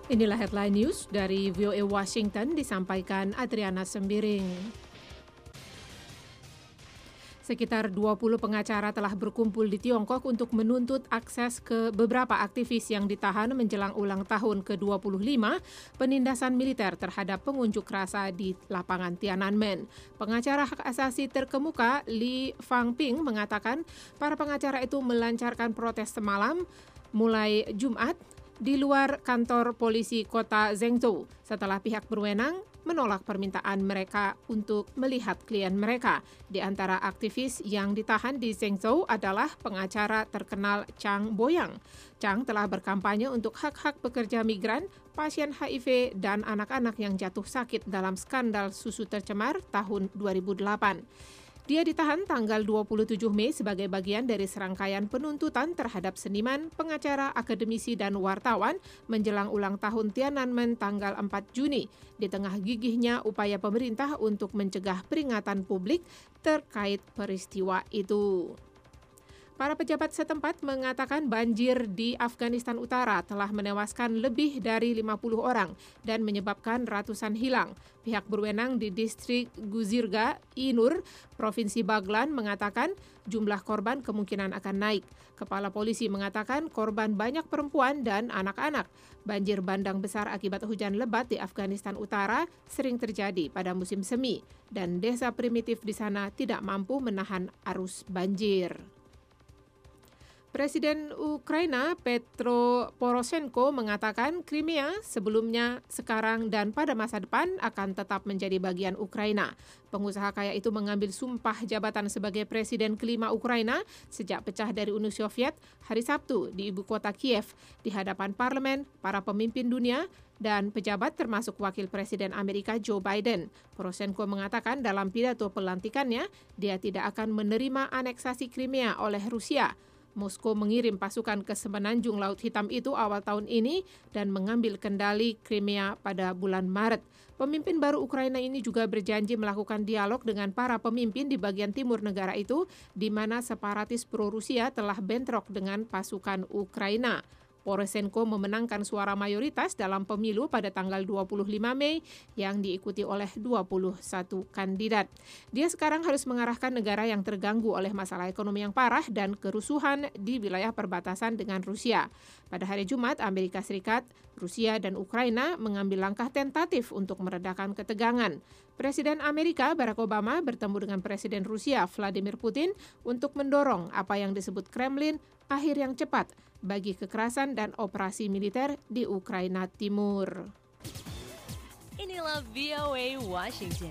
Inilah headline news dari VOA Washington disampaikan Adriana Sembiring. Sekitar 20 pengacara telah berkumpul di Tiongkok untuk menuntut akses ke beberapa aktivis yang ditahan menjelang ulang tahun ke-25 penindasan militer terhadap pengunjuk rasa di lapangan Tiananmen. Pengacara hak asasi terkemuka Li Fangping mengatakan para pengacara itu melancarkan protes semalam mulai Jumat di luar kantor polisi kota Zhengzhou setelah pihak berwenang menolak permintaan mereka untuk melihat klien mereka. Di antara aktivis yang ditahan di Zhengzhou adalah pengacara terkenal Chang Boyang. Chang telah berkampanye untuk hak-hak pekerja migran, pasien HIV, dan anak-anak yang jatuh sakit dalam skandal susu tercemar tahun 2008. Dia ditahan tanggal 27 Mei sebagai bagian dari serangkaian penuntutan terhadap seniman, pengacara, akademisi, dan wartawan menjelang ulang tahun Tiananmen tanggal 4 Juni, di tengah gigihnya upaya pemerintah untuk mencegah peringatan publik terkait peristiwa itu. Para pejabat setempat mengatakan banjir di Afghanistan Utara telah menewaskan lebih dari 50 orang dan menyebabkan ratusan hilang. Pihak berwenang di distrik Guzirga, Inur, Provinsi Baglan mengatakan jumlah korban kemungkinan akan naik. Kepala polisi mengatakan korban banyak perempuan dan anak-anak. Banjir bandang besar akibat hujan lebat di Afghanistan Utara sering terjadi pada musim semi dan desa primitif di sana tidak mampu menahan arus banjir. Presiden Ukraina Petro Poroshenko mengatakan Crimea sebelumnya, sekarang, dan pada masa depan akan tetap menjadi bagian Ukraina. Pengusaha kaya itu mengambil sumpah jabatan sebagai presiden kelima Ukraina sejak pecah dari Uni Soviet hari Sabtu di ibu kota Kiev di hadapan parlemen, para pemimpin dunia, dan pejabat termasuk Wakil Presiden Amerika Joe Biden. Poroshenko mengatakan dalam pidato pelantikannya, dia tidak akan menerima aneksasi Crimea oleh Rusia. Moskow mengirim pasukan ke semenanjung Laut Hitam itu awal tahun ini dan mengambil kendali Crimea pada bulan Maret. Pemimpin baru Ukraina ini juga berjanji melakukan dialog dengan para pemimpin di bagian timur negara itu, di mana separatis pro-Rusia telah bentrok dengan pasukan Ukraina. Poroshenko memenangkan suara mayoritas dalam pemilu pada tanggal 25 Mei yang diikuti oleh 21 kandidat. Dia sekarang harus mengarahkan negara yang terganggu oleh masalah ekonomi yang parah dan kerusuhan di wilayah perbatasan dengan Rusia. Pada hari Jumat, Amerika Serikat, Rusia, dan Ukraina mengambil langkah tentatif untuk meredakan ketegangan. Presiden Amerika Barack Obama bertemu dengan Presiden Rusia Vladimir Putin untuk mendorong apa yang disebut Kremlin akhir yang cepat bagi kekerasan dan operasi militer di Ukraina Timur. Inilah VOA Washington.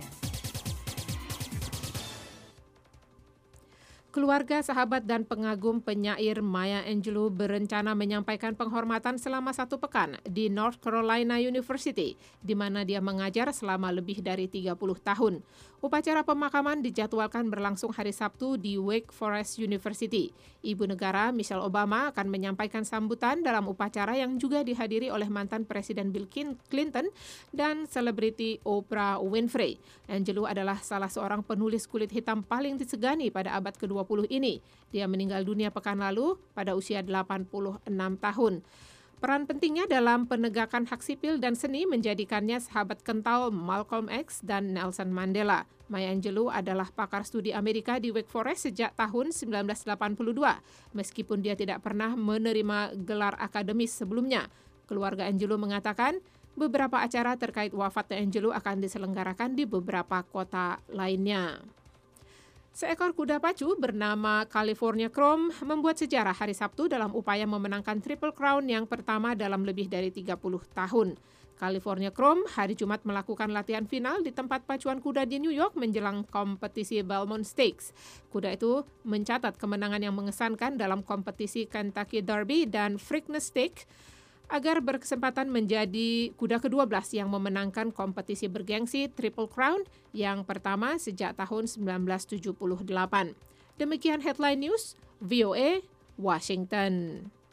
Keluarga, sahabat, dan pengagum penyair Maya Angelou berencana menyampaikan penghormatan selama 1 pekan di North Carolina University, di mana dia mengajar selama lebih dari 30 tahun. Upacara pemakaman dijadwalkan berlangsung hari Sabtu di Wake Forest University. Ibu negara Michelle Obama akan menyampaikan sambutan dalam upacara yang juga dihadiri oleh mantan Presiden Bill Clinton dan selebriti Oprah Winfrey. Angelou adalah salah seorang penulis kulit hitam paling disegani pada abad ke-20 ini. Dia meninggal dunia pekan lalu pada usia 86 tahun. Peran pentingnya dalam penegakan hak sipil dan seni menjadikannya sahabat kental Malcolm X dan Nelson Mandela. Maya Angelou adalah pakar studi Amerika di Wake Forest sejak tahun 1982, meskipun dia tidak pernah menerima gelar akademis sebelumnya. Keluarga Angelou mengatakan beberapa acara terkait wafatnya Angelou akan diselenggarakan di beberapa kota lainnya. Seekor kuda pacu bernama California Chrome membuat sejarah hari Sabtu dalam upaya memenangkan Triple Crown yang pertama dalam lebih dari 30 tahun. California Chrome hari Jumat melakukan latihan final di tempat pacuan kuda di New York menjelang kompetisi Belmont Stakes. Kuda itu mencatat kemenangan yang mengesankan dalam kompetisi Kentucky Derby dan Preakness Stakes agar berkesempatan menjadi kuda ke-12 yang memenangkan kompetisi bergengsi Triple Crown yang pertama sejak tahun 1978. Demikian headline news VOA Washington.